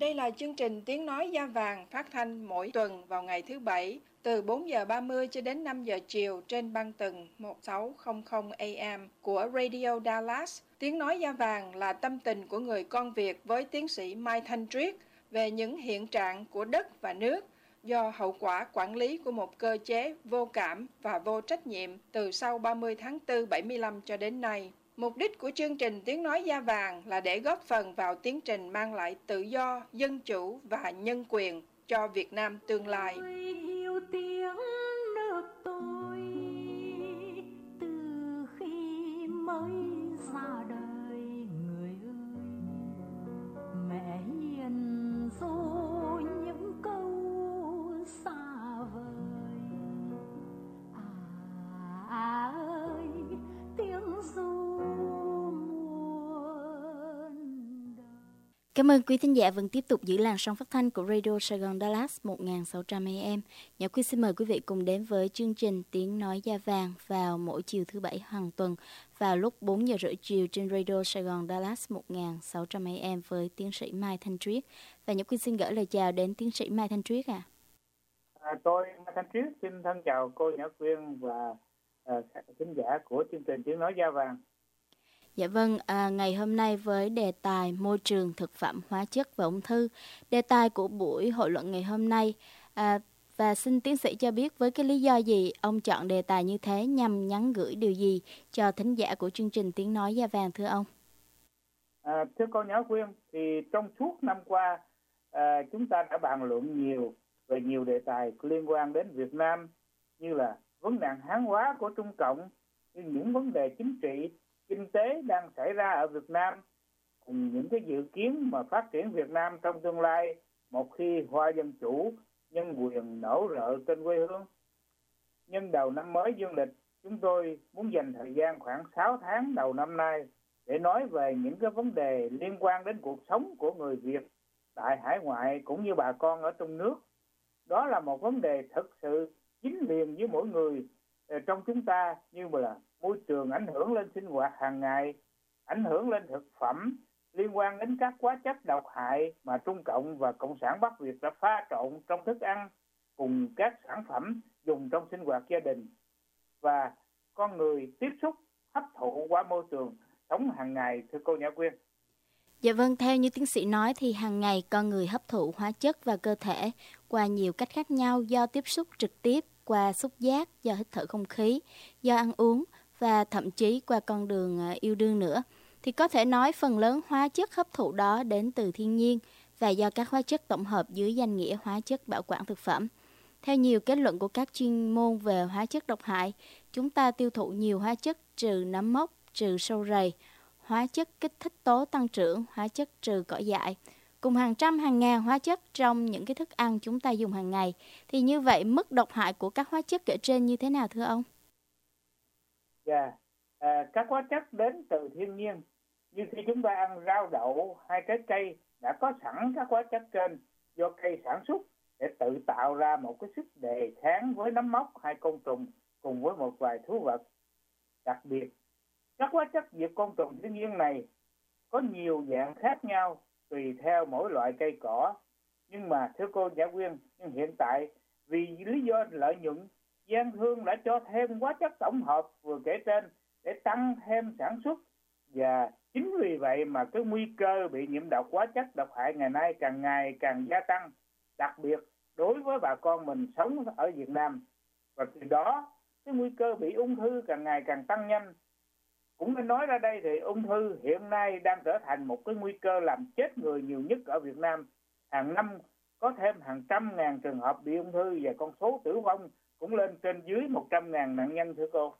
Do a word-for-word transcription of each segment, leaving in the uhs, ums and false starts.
Đây là chương trình Tiếng Nói Da Vàng phát thanh mỗi tuần vào ngày thứ Bảy từ bốn giờ ba mươi cho đến năm giờ chiều trên băng tần một nghìn sáu trăm A M của Radio Dallas. Tiếng Nói Da Vàng là tâm tình của người con Việt với tiến sĩ Mai Thanh Triết về những hiện trạng của đất và nước do hậu quả quản lý của một cơ chế vô cảm và vô trách nhiệm từ sau ba mươi tháng tư bảy mươi lăm cho đến nay. Mục đích của chương trình Tiếng Nói Da Vàng là để góp phần vào tiến trình mang lại tự do, dân chủ và nhân quyền cho Việt Nam tương lai. Tôi yêu tiếng nước tôi từ khi mới ra đời, người ơi mẹ hiền ru những câu xa vời. À, à ơi tiếng ru. Cảm ơn quý thính giả vẫn tiếp tục giữ làn sóng phát thanh của Radio Sài Gòn Dallas một nghìn sáu trăm A M. Nhỏ Quy xin mời quý vị cùng đến với chương trình Tiếng Nói Da Vàng vào mỗi chiều thứ Bảy hàng tuần vào lúc bốn giờ rưỡi chiều trên Radio Sài Gòn Dallas một nghìn sáu trăm A M với tiến sĩ Mai Thanh Triết. Và Nhỏ Quy xin gửi lời chào đến tiến sĩ Mai Thanh Triết ạ. À. À, tôi Mai Thanh Triết xin thân chào cô Nhỏ Quyên và uh, khán giả của chương trình Tiếng Nói Da Vàng. Dạ vâng, à, ngày hôm nay với đề tài môi trường, thực phẩm, hóa chất và ung thư, đề tài của buổi hội luận ngày hôm nay, à, và xin tiến sĩ cho biết với cái lý do gì ông chọn đề tài như thế, nhằm nhắn gửi điều gì cho thính giả của chương trình Tiếng Nói Da Vàng thưa ông? À, thưa cô Nhỏ Quyên, thì trong suốt năm qua à, chúng ta đã bàn luận nhiều về nhiều đề tài liên quan đến Việt Nam, như là vấn nạn hán hóa của Trung Cộng, như những vấn đề chính trị, kinh tế đang xảy ra ở Việt Nam, cùng những cái dự kiến mà phát triển Việt Nam trong tương lai một khi hoa dân chủ, nhân quyền nở rộ trên quê hương. Nhân đầu năm mới dương lịch, chúng tôi muốn dành thời gian khoảng sáu tháng đầu năm nay để nói về những cái vấn đề liên quan đến cuộc sống của người Việt tại hải ngoại cũng như bà con ở trong nước. Đó là một vấn đề thực sự dính liền với mỗi người trong chúng ta, như là môi trường ảnh hưởng lên sinh hoạt hàng ngày, ảnh hưởng lên thực phẩm, liên quan đến các hóa chất độc hại mà Trung Cộng và Cộng sản Bắc Việt đã pha trộn trong thức ăn cùng các sản phẩm dùng trong sinh hoạt gia đình, và con người tiếp xúc hấp thụ qua môi trường sống hàng ngày, thưa cô Nhã Quyên. Dạ vâng, theo như tiến sĩ nói thì hàng ngày con người hấp thụ hóa chất vào cơ thể qua nhiều cách khác nhau, do tiếp xúc trực tiếp, qua xúc giác, do hít thở không khí, do ăn uống và thậm chí qua con đường yêu đương nữa. Thì có thể nói phần lớn hóa chất hấp thụ đó đến từ thiên nhiên và do các hóa chất tổng hợp dưới danh nghĩa hóa chất bảo quản thực phẩm. Theo nhiều kết luận của các chuyên môn về hóa chất độc hại, chúng ta tiêu thụ nhiều hóa chất trừ nấm mốc, trừ sâu rầy, hóa chất kích thích tố tăng trưởng, hóa chất trừ cỏ dại, cùng hàng trăm hàng ngàn hóa chất trong những cái thức ăn chúng ta dùng hàng ngày. Thì như vậy mức độc hại của các hóa chất kể trên như thế nào thưa ông? Dạ, yeah. à, các hóa chất đến từ thiên nhiên, như khi chúng ta ăn rau đậu hay trái cây đã có sẵn các hóa chất trên do cây sản xuất để tự tạo ra một cái sức đề kháng với nấm mốc hay côn trùng cùng với một vài thú vật. Đặc biệt, các hóa chất diệt côn trùng thiên nhiên này có nhiều dạng khác nhau tùy theo mỗi loại cây cỏ. Nhưng mà thưa cô Nhã Quyên, nhưng hiện tại vì lý do lợi nhuận, gian thương đã cho thêm hóa chất tổng hợp vừa kể trên để tăng thêm sản xuất, và chính vì vậy mà cái nguy cơ bị nhiễm độc hóa chất độc hại ngày nay càng ngày càng gia tăng, đặc biệt đối với bà con mình sống ở Việt Nam. Và từ đó cái nguy cơ bị ung thư càng ngày càng tăng nhanh. Cũng nên nói ra đây thì ung thư hiện nay đang trở thành một cái nguy cơ làm chết người nhiều nhất ở Việt Nam. Hàng năm có thêm hàng trăm ngàn trường hợp bị ung thư và con số tử vong cũng lên trên dưới một trăm ngàn nạn nhân, thưa cô.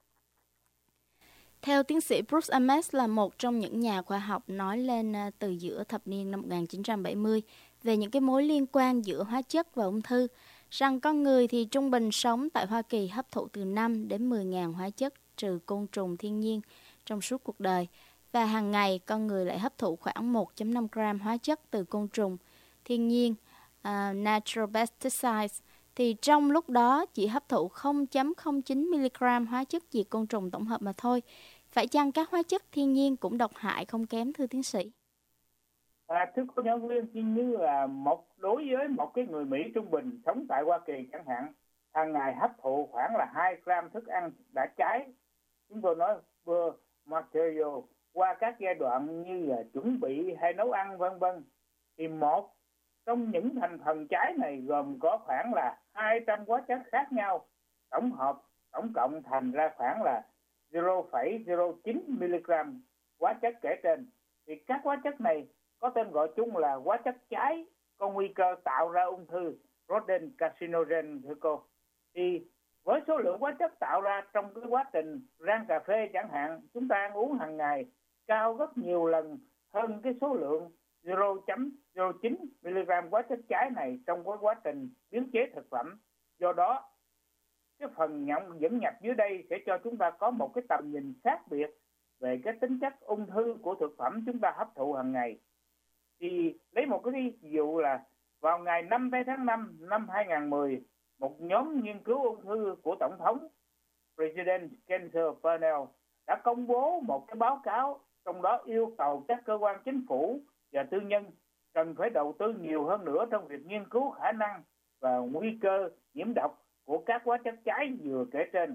Theo tiến sĩ Bruce Ames là một trong những nhà khoa học nói lên từ giữa thập niên năm một nghìn chín trăm bảy mươi về những cái mối liên quan giữa hóa chất và ung thư, rằng con người thì trung bình sống tại Hoa Kỳ hấp thụ từ năm đến mười nghìn hóa chất trừ côn trùng thiên nhiên trong suốt cuộc đời, và hàng ngày con người lại hấp thụ khoảng một phẩy năm gram hóa chất từ côn trùng thiên nhiên, uh, natural pesticides, thì trong lúc đó chỉ hấp thụ không phẩy không chín mi-li-gam hóa chất diệt côn trùng tổng hợp mà thôi. Phải chăng các hóa chất thiên nhiên cũng độc hại không kém thưa tiến sĩ? À, thưa cô giáo viên, như là một đối với một cái người Mỹ trung bình sống tại Hoa Kỳ chẳng hạn, hàng ngày hấp thụ khoảng là hai gram thức ăn đã cháy, chúng tôi nói bơ material, qua các giai đoạn như là chuẩn bị hay nấu ăn vân vân, thì một trong những thành phần cháy này gồm có khoảng là hai trăm hóa chất khác nhau, tổng hợp tổng cộng thành ra khoảng là không phẩy không chín mi-li-gam hóa chất kể trên. Thì các hóa chất này có tên gọi chung là hóa chất cháy, có nguy cơ tạo ra ung thư, rodent carcinogen thưa cô. Thì với số lượng hóa chất tạo ra trong cái quá trình rang cà phê chẳng hạn, chúng ta ăn uống hàng ngày cao gấp nhiều lần hơn cái số lượng không phẩy không chín mi-li-gam hóa chất cháy này trong cái quá trình biến chế thực phẩm. Do đó, cái phần nhận dẫn nhập dưới đây sẽ cho chúng ta có một cái tầm nhìn khác biệt về cái tính chất ung thư của thực phẩm chúng ta hấp thụ hàng ngày. Thì lấy một cái ví dụ là vào ngày năm tháng năm năm hai nghìn không trăm mười, một nhóm nghiên cứu ung thư của Tổng thống President Cancer Panel đã công bố một cái báo cáo, trong đó yêu cầu các cơ quan chính phủ và tư nhân cần phải đầu tư nhiều hơn nữa trong việc nghiên cứu khả năng và nguy cơ nhiễm độc của các hóa chất cháy vừa kể trên.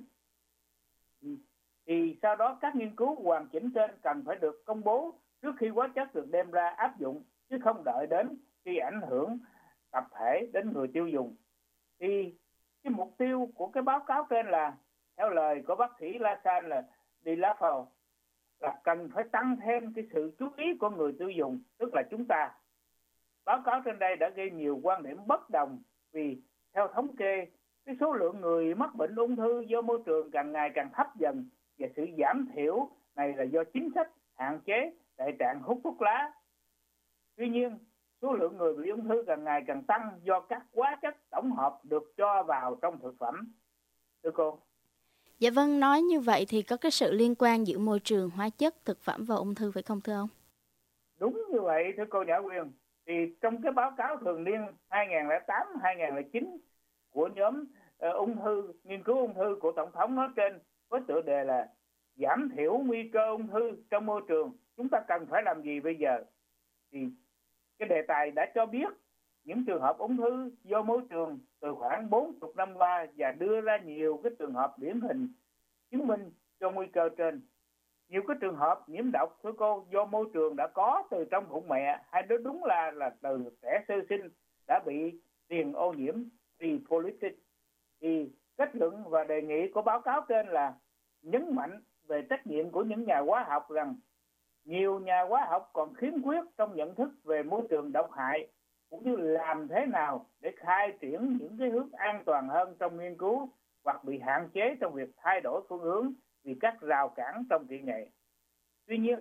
Thì sau đó các nghiên cứu hoàn chỉnh trên cần phải được công bố trước khi hóa chất được đem ra áp dụng, chứ không đợi đến khi ảnh hưởng tập thể đến người tiêu dùng. Thì cái mục tiêu của cái báo cáo trên là, theo lời của bác sĩ Lasan là đi lá phào, là cần phải tăng thêm cái sự chú ý của người tiêu dùng, tức là chúng ta. Báo cáo trên đây đã gây nhiều quan điểm bất đồng, vì theo thống kê, cái số lượng người mắc bệnh ung thư do môi trường càng ngày càng thấp dần, và sự giảm thiểu này là do chính sách hạn chế đại trạng hút thuốc lá. Tuy nhiên, số lượng người bị ung thư càng ngày càng tăng do các hóa chất tổng hợp được cho vào trong thực phẩm. Thưa cô. Dạ vâng, nói như vậy thì có cái sự liên quan giữa môi trường, hóa chất, thực phẩm và ung thư phải không thưa ông? Đúng như vậy thưa cô Nhã Quyên. Thì trong cái báo cáo thường niên hai nghìn không trăm lẻ tám đến hai nghìn không trăm lẻ chín của nhóm uh, ung thư, nghiên cứu ung thư của Tổng thống nói trên, với tựa đề là giảm thiểu nguy cơ ung thư trong môi trường, chúng ta cần phải làm gì bây giờ? Thì cái đề tài đã cho biết những trường hợp ung thư do môi trường từ khoảng bốn mươi năm qua, và đưa ra nhiều cái trường hợp điển hình chứng minh cho nguy cơ trên. Nhiều cái trường hợp nhiễm độc thưa cô do môi trường đã có từ trong bụng mẹ, hay đó đúng là là từ trẻ sơ sinh đã bị tiền ô nhiễm tripholytic. Thì kết luận và đề nghị của báo cáo trên là nhấn mạnh về trách nhiệm của những nhà hóa học, rằng nhiều nhà hóa học còn khiếm khuyết trong nhận thức về môi trường độc hại, cũng như làm thế nào để khai triển những cái hướng an toàn hơn trong nghiên cứu, hoặc bị hạn chế trong việc thay đổi phương hướng vì các rào cản trong kỹ nghệ. Tuy nhiên,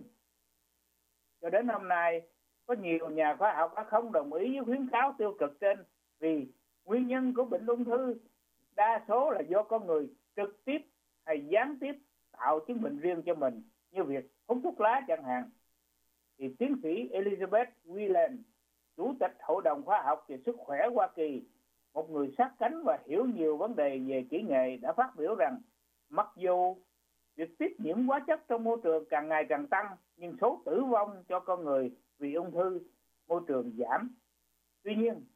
cho đến hôm nay, có nhiều nhà khoa học đã không đồng ý với khuyến cáo tiêu cực trên, vì nguyên nhân của bệnh ung thư đa số là do con người trực tiếp hay gián tiếp tạo chứng bệnh riêng cho mình, như việc hút thuốc lá chẳng hạn. Thì tiến sĩ Elizabeth Whelan, Chủ tịch Hội đồng Khoa học về Sức khỏe Hoa Kỳ, một người sát cánh và hiểu nhiều vấn đề về kỹ nghệ, đã phát biểu rằng mặc dù việc tiếp nhiễm hóa chất trong môi trường càng ngày càng tăng, nhưng số tử vong cho con người vì ung thư môi trường giảm. Tuy nhiên,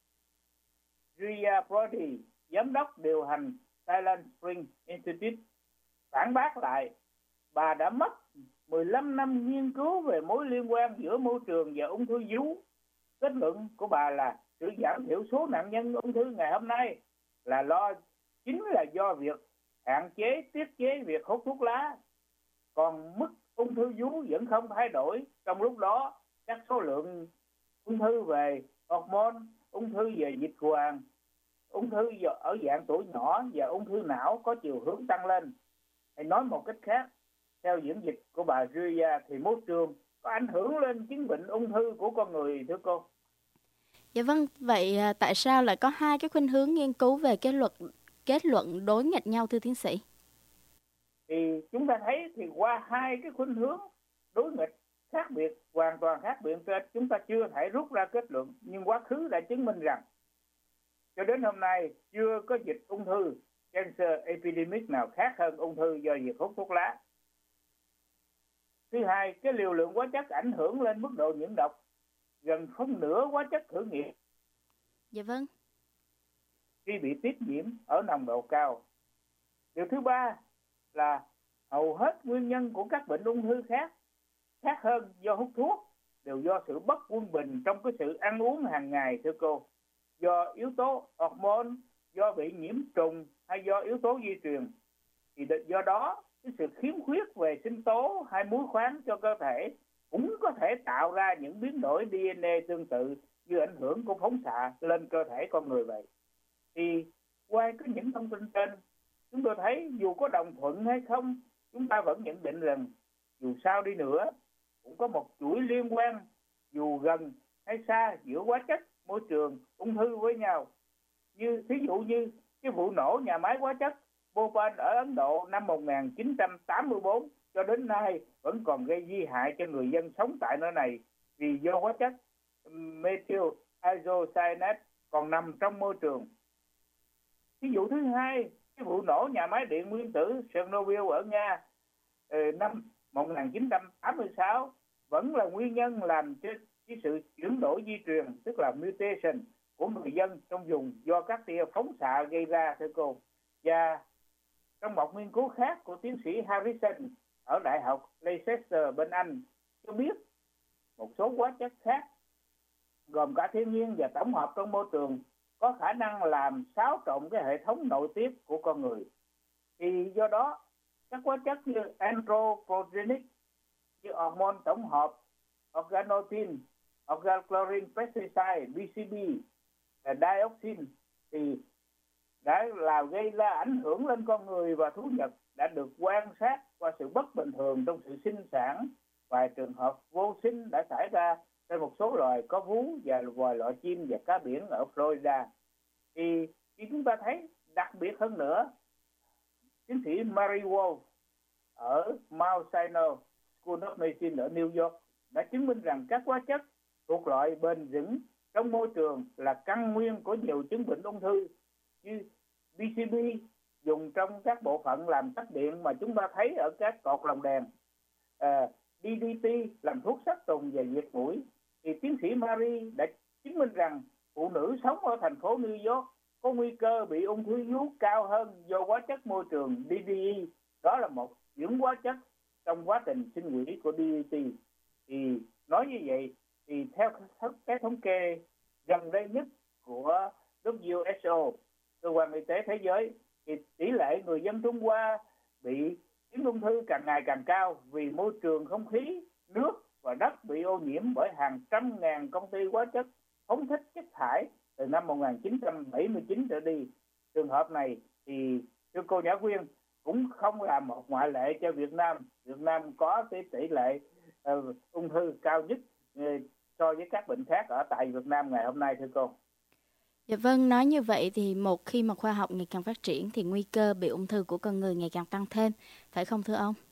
Ria Brody, giám đốc điều hành Silent Spring Institute, phản bác lại. Bà đã mất mười lăm năm nghiên cứu về mối liên quan giữa môi trường và ung thư vú. Kết luận của bà là sự giảm thiểu số nạn nhân ung thư ngày hôm nay là lo chính là do việc hạn chế tiết chế việc hút thuốc lá, còn mức ung thư vú vẫn không thay đổi. Trong lúc đó, các số lượng ung thư về hormone, ung thư về dịch quản, ung thư ở dạng tuổi nhỏ và ung thư não có chiều hướng tăng lên. Hay nói một cách khác, theo diễn dịch của bà Ria, thì môi trường có ảnh hưởng lên chứng bệnh ung thư của con người, thưa cô. Dạ vâng, vậy tại sao lại có hai cái khuynh hướng nghiên cứu về cái luật kết luận đối nghịch nhau thưa tiến sĩ? Thì chúng ta thấy thì qua hai cái khuynh hướng đối nghịch khác biệt, hoàn toàn khác biệt trên, chúng ta chưa thể rút ra kết luận, nhưng quá khứ đã chứng minh rằng cho đến hôm nay chưa có dịch ung thư cancer epidemic nào khác hơn ung thư do việc hút thuốc lá. Thứ hai, cái liều lượng hóa chất ảnh hưởng lên mức độ nhiễm độc. gần phân nửa hóa chất thử nghiệm. Dạ vâng. Khi bị tiếp nhiễm ở nồng độ cao. Điều thứ ba là hầu hết nguyên nhân của các bệnh ung thư khác, khác hơn do hút thuốc, đều do sự bất quân bình trong cái sự ăn uống hàng ngày, thưa cô. Do yếu tố hormone, do bị nhiễm trùng hay do yếu tố di truyền. Thì do đó, cái sự khiếm khuyết về sinh tố hay muối khoáng cho cơ thể cũng có thể tạo ra những biến đổi đê en a tương tự như ảnh hưởng của phóng xạ lên cơ thể con người vậy. Thì qua cái những thông tin trên, chúng tôi thấy dù có đồng thuận hay không, chúng ta vẫn nhận định rằng dù sao đi nữa cũng có một chuỗi liên quan dù gần hay xa giữa hóa chất, môi trường, ung thư với nhau. Như thí dụ như cái vụ nổ nhà máy hóa chất Bhopal ở Ấn Độ năm một nghìn chín trăm tám mươi tư cho đến nay vẫn còn gây nguy hại cho người dân sống tại nơi này vì do hóa chất methyl isocyanate còn nằm trong môi trường. Ví dụ thứ hai, cái vụ nổ nhà máy điện nguyên tử Chernobyl ở Nga năm một nghìn chín trăm tám mươi sáu vẫn là nguyên nhân làm cho cái sự chuyển đổi di truyền, tức là mutation của người dân trong vùng do các tia phóng xạ gây ra, thưa cô. Và trong một nghiên cứu khác của tiến sĩ Harrison ở Đại học Leicester bên Anh cho biết một số hóa chất khác gồm cả thiên nhiên và tổng hợp trong môi trường có khả năng làm xáo trộn cái hệ thống nội tiết của con người. Thì do đó, các hóa chất như anthropogenic, như hormone tổng hợp, organotin, organochlorine pesticide, bê xê bê, và dioxin thì đã là gây ra ảnh hưởng lên con người và thú vật đã được quan sát qua sự bất bình thường trong sự sinh sản. Vài trường hợp vô sinh đã xảy ra trên một số loài có vú và vài loại chim và cá biển ở Florida. Thì khi chúng ta thấy đặc biệt hơn nữa, tiến sĩ Mary Wolf ở Mount Sinai School of Medicine ở New York đã chứng minh rằng các hóa chất thuộc loại bền vững trong môi trường là căn nguyên của nhiều chứng bệnh ung thư, như bê xê bê dùng trong các bộ phận làm tắt điện mà chúng ta thấy ở các cột lồng đèn, à, đê đê tê làm thuốc sát trùng và diệt muỗi. Thì tiến sĩ Mary đã chứng minh rằng phụ nữ sống ở thành phố New York có nguy cơ bị ung thư vú cao hơn do hóa chất môi trường đê đê e. Đó là một những hóa chất trong quá trình sinh hủy của đê đê tê. Thì nói như vậy thì theo cái thống kê gần đây nhất của W H O, Cơ quan Y tế Thế giới, thì tỷ lệ người dân Trung Hoa bị chứng ung thư càng ngày càng cao vì môi trường không khí, nước và đất bị ô nhiễm bởi hàng trăm ngàn công ty hóa chất phóng thích chất thải từ năm một nghìn chín trăm bảy mươi chín trở đi. Trường hợp này thì thưa cô Nhã Quyên cũng không là một ngoại lệ cho Việt Nam. Việt Nam có cái tỷ lệ uh, ung thư cao nhất uh, so với các bệnh khác ở tại Việt Nam ngày hôm nay, thưa cô. Dạ vâng, nói như vậy thì một khi mà khoa học ngày càng phát triển thì nguy cơ bị ung thư của con người ngày càng tăng thêm, phải không thưa ông?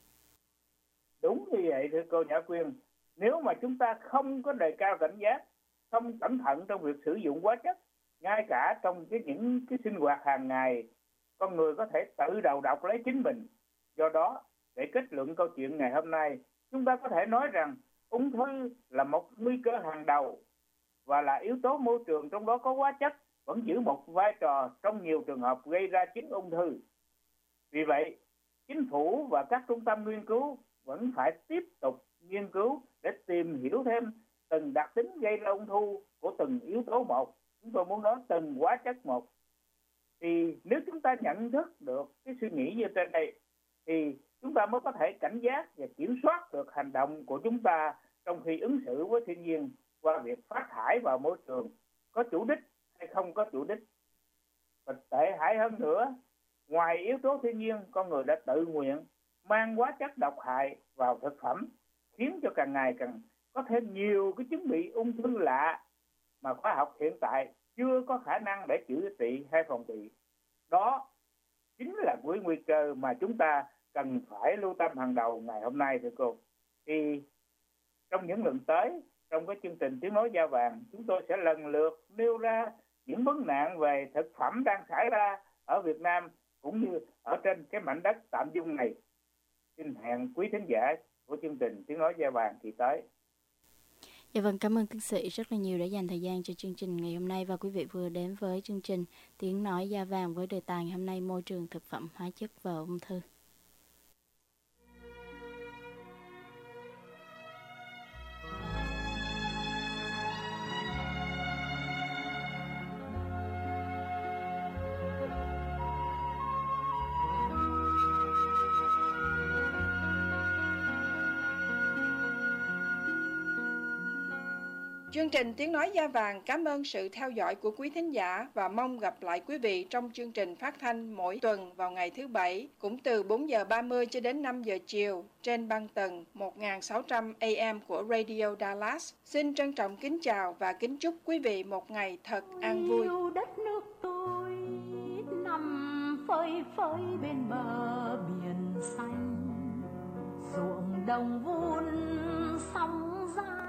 Đúng như vậy thưa cô Nhã Quyên. Nếu mà chúng ta không có đề cao cảnh giác, không cẩn thận trong việc sử dụng hóa chất, ngay cả trong cái những cái sinh hoạt hàng ngày, con người có thể tự đầu độc lấy chính mình. Do đó, để kết luận câu chuyện ngày hôm nay, chúng ta có thể nói rằng ung thư là một nguy cơ hàng đầu và là yếu tố môi trường, trong đó có hóa chất, vẫn giữ một vai trò trong nhiều trường hợp gây ra chính ung thư. Vì vậy, chính phủ và các trung tâm nghiên cứu vẫn phải tiếp tục nghiên cứu để tìm hiểu thêm từng đặc tính gây ra ung thư của từng yếu tố một. Chúng tôi muốn nói từng hóa chất một. Thì nếu chúng ta nhận thức được cái suy nghĩ như trên đây, thì chúng ta mới có thể cảnh giác và kiểm soát được hành động của chúng ta trong khi ứng xử với thiên nhiên qua việc phát thải vào môi trường có chủ đích hay không có chủ đích. Và tệ hại hơn nữa, ngoài yếu tố thiên nhiên, con người đã tự nguyện mang hóa chất độc hại vào thực phẩm, khiến cho càng ngày càng có thêm nhiều cái chứng bị ung thư lạ mà khoa học hiện tại chưa có khả năng để chữa trị hay phòng trị. Đó chính là mối nguy cơ mà chúng ta cần phải lưu tâm hàng đầu ngày hôm nay, thưa cô. Thì trong những lần tới, trong cái chương trình Tiếng Nói Da Vàng, chúng tôi sẽ lần lượt nêu ra những vấn nạn về thực phẩm đang xảy ra ở Việt Nam cũng như ở trên cái mảnh đất tạm dung này. Xin hẹn quý thính giả của chương trình Tiếng Nói Da Vàng kỳ tới. Dạ vâng, cảm ơn tiến sĩ rất là nhiều đã dành thời gian cho chương trình ngày hôm nay, và quý vị vừa đến với chương trình Tiếng Nói Da Vàng với đề tài ngày hôm nay môi trường, thực phẩm, hóa chất và ung thư. Chương trình Tiếng Nói Da Vàng cảm ơn sự theo dõi của quý thính giả và mong gặp lại quý vị trong chương trình phát thanh mỗi tuần vào ngày thứ Bảy, cũng từ bốn giờ ba mươi cho đến năm giờ chiều trên băng tần một nghìn sáu trăm A M của Radio Dallas. Xin trân trọng kính chào và kính chúc quý vị một ngày thật an vui. Yêu đất nước tôi nằm phơi phới bên bờ biển xanh, ruộng đồng vun sóng ra